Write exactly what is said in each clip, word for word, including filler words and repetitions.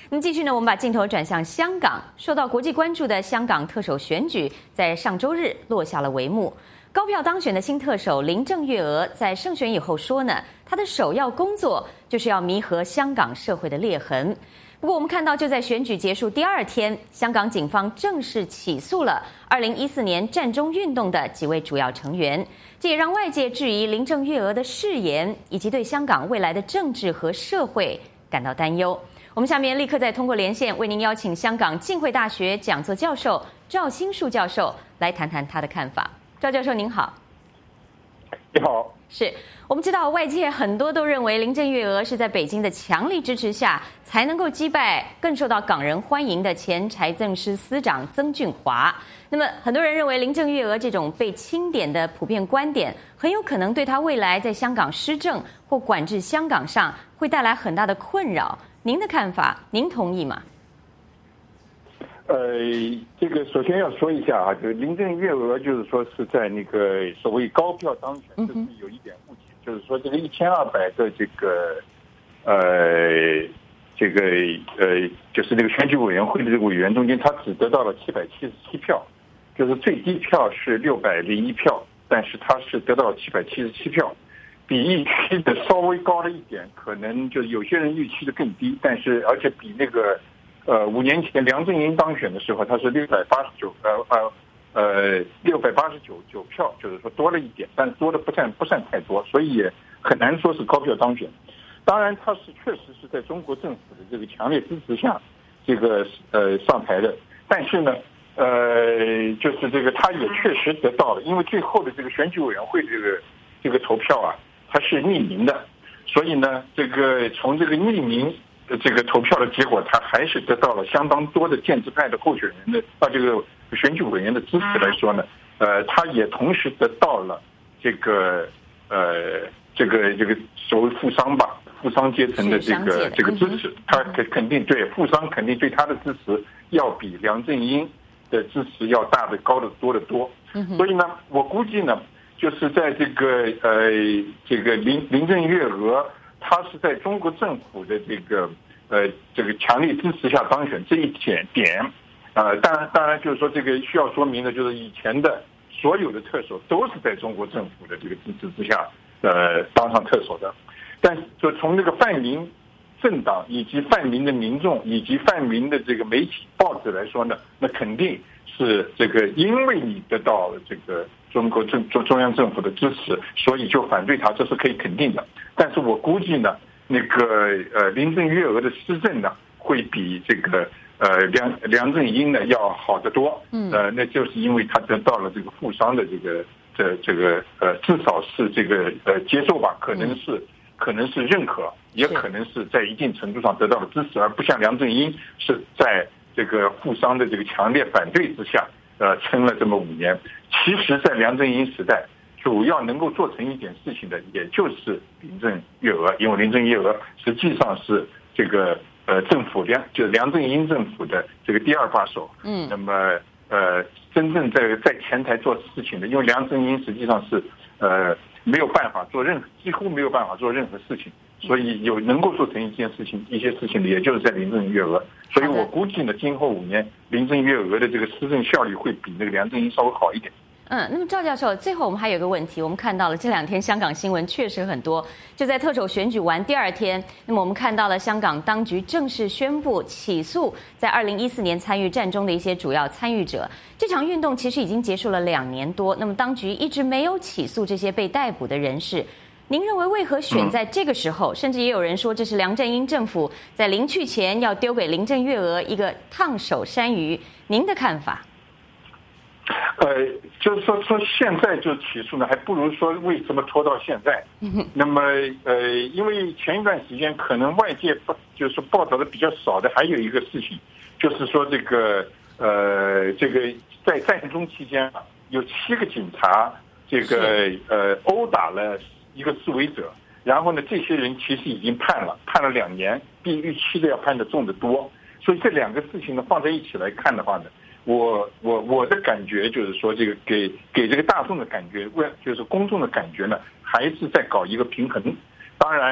那么继续呢，我们把镜头转向香港，受到国际关注的香港特首选举在上周日落下了帷幕。高票当选的新特首林郑月娥在胜选以后说呢，她的首要工作就是要弥合香港社会的裂痕。不过我们看到，就在选举结束第二天，香港警方正式起诉了二零一四年占中运动的几位主要成员，这也让外界质疑林郑月娥的誓言，以及对香港未来的政治和社会感到担忧。我们下面立刻再通过连线为您邀请香港浸会大学讲座教授赵新树教授来谈谈他的看法。赵教授您好。 你好。 是我们知道外界很多都认为林郑月娥是在北京的强力支持下才能够击败更受到港人欢迎的前财政司司长曾俊华。那么很多人认为林郑月娥这种被钦点的普遍观点很有可能对她未来在香港施政或管制香港上会带来很大的困扰。您的看法，您同意吗？ 呃，这个首先要说一下啊，就是林郑月娥就是说是在那个所谓高票当选，这是有一点误解，就是说这个一千二百个这个呃这个呃就是那个选举委员会的这个委员中间，他只得到了七百七十七票，就是最低票是六百零一票，但是他是得到了七百七十七票，比预期的稍微高了一点，可能就是有些人预期的更低，但是而且比那个。呃，五年前梁振英当选的时候，他是六百八十九，呃呃呃，六百八十九九票，就是说多了一点，但是多的不算不算太多，所以也很难说是高票当选。当然，他是确实是在中国政府的这个强烈支持下，这个呃上台的。但是呢，呃，就是这个他也确实得到了，因为最后的这个选举委员会这个这个投票啊，它是匿名的，所以呢，这个从这个匿名。这个投票的结果，他还是得到了相当多的建制派的候选人的啊，这个选举委员的支持来说呢，呃，他也同时得到了这个呃这个这个所谓富商吧，富商阶层的这个这个支持，他肯肯定对富商肯定对他的支持要比梁振英的支持要大的高的多得多，所以呢，我估计呢，就是在这个呃这个林林郑月娥。他是在中国政府的这个呃这个强力支持下当选，这一点点，呃，当然当然就是说这个需要说明的，就是以前的所有的特首都是在中国政府的这个支持之下呃当上特首的，但就从那个泛民政党以及泛民的民众以及泛民的这个媒体报纸来说呢，那肯定是这个因为你得到了这个。中国政中中央政府的支持，所以就反对他，这是可以肯定的。但是我估计呢，那个呃林郑月娥的施政呢，会比这个呃梁梁振英呢要好得多。嗯，呃，那就是因为他得到了这个富商的这个这这个呃，至少是这个呃接受吧，可能是、嗯、可能是认可，也可能是在一定程度上得到了支持，而不像梁振英是在这个富商的这个强烈反对之下。呃，撑了这么五年，其实，在梁振英时代，主要能够做成一点事情的，也就是林郑月娥，因为林郑月娥实际上是这个呃政府梁就是梁振英政府的这个第二把手。嗯，那么呃，真正在在前台做事情的，因为梁振英实际上是呃没有办法做任何，几乎没有办法做任何事情。所以有能够做成一件事情、一些事情的，也就是在林郑月娥。所以我估计呢，今后五年林郑月娥的这个施政效率会比那个梁振英稍微好一点。 嗯，那么赵教授，最后我们还有一个问题，我们看到了这两天香港新闻确实很多。就在特首选举完第二天，那么我们看到了香港当局正式宣布起诉在二零一四年参与战中的一些主要参与者。这场运动其实已经结束了两年多，那么当局一直没有起诉这些被逮捕的人士。您认为为何选在这个时候？甚至也有人说这是梁振英政府在临去前要丢给林郑月娥一个烫手山芋。您的看法？ 呃，就是说说现在就起诉呢，还不如说为什么拖到现在？那么呃，因为前一段时间可能外界就是报道的比较少的，还有一个事情，就是说这个呃，这个在战中期间啊，有七个警察这个呃殴打了。一个示威者，然后呢，这些人其实已经判了，判了两年，比预期的要判的重得多。所以这两个事情呢，放在一起来看的话呢，我我我的感觉就是说，这个给给这个大众的感觉，为就是公众的感觉呢，还是在搞一个平衡。当然，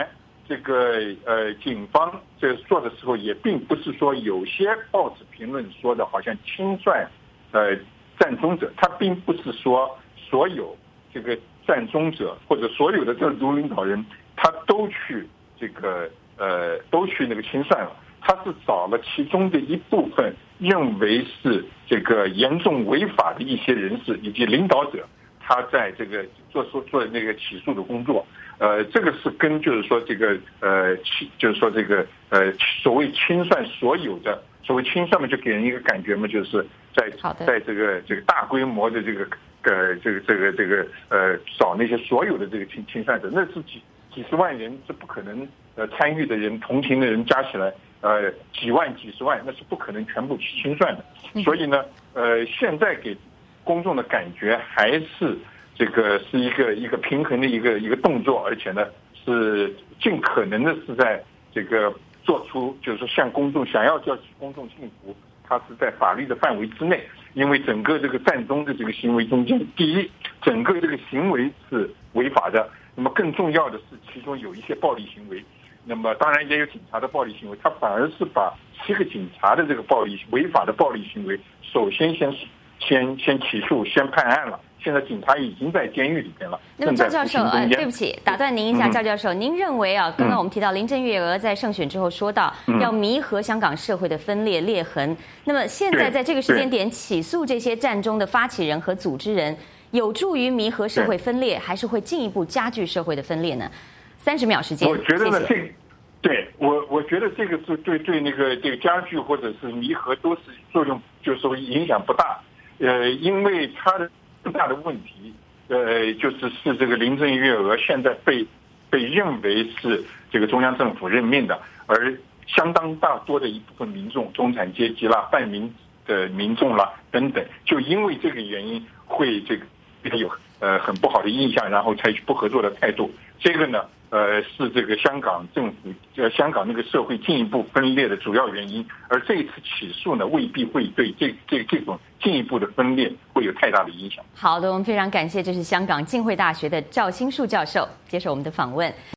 这个呃警方这做的时候，也并不是说有些报纸评论说的好像清算呃占中者，他并不是说所有这个占中者或者所有的政族领导人他都去这个呃都去那个清算了，他是找了其中的一部分认为是这个严重违法的一些人士以及领导者，他在这个做做做那个起诉的工作。呃，这个是跟就是说这个呃，就是说这个呃，所谓清算所有的，所谓清算嘛，就给人一个感觉嘛，就是在在这个这个大规模的这个呃这个这个这个呃找那些所有的这个清清算者，那是几几十万人是不可能呃参与的人、同情的人加起来呃几万几十万，那是不可能全部去清算的。所以呢，呃，现在给公众的感觉还是。这个是一个一个平衡的一个一个动作，而且呢是尽可能的是在这个做出，就是向公众想要叫起公众信服，它是在法律的范围之内。因为整个这个占中的这个行为中间，第一，整个这个行为是违法的，那么更重要的是其中有一些暴力行为，那么当然也有警察的暴力行为，他反而是把七个警察的这个暴力违法的暴力行为，首先先先先起诉，先判案了。现在警察已经在监狱里边了。 那么赵教授，呃，对不起，打断您一下，赵教授，您认为啊，刚刚我们提到林郑月娥在胜选之后说到要弥合香港社会的分裂裂痕，那么现在在这个时间点起诉这些战中的发起人和组织人，有助于弥合社会分裂，还是会进一步加剧社会的分裂呢？三十秒时间， 我觉得呢， 谢谢。 这对我我觉得这个是对对那个这个加剧或者是弥合都是作用，就是说影响不大。呃，因为它的最大的问题，呃，就是是这个林郑月娥现在被被认为是这个中央政府任命的，而相当大多的一部分民众、中产阶级啦、泛民的民众啦等等，就因为这个原因会这个对他有呃很不好的印象，然后采取不合作的态度。这个呢，呃，是这个香港政府呃香港那个社会进一步分裂的主要原因。而这一次起诉呢，未必会对这这这种进一步的分裂会有太大的影响。 好的，我们非常感谢，这是香港浸会大学的赵新树教授接受我们的访问。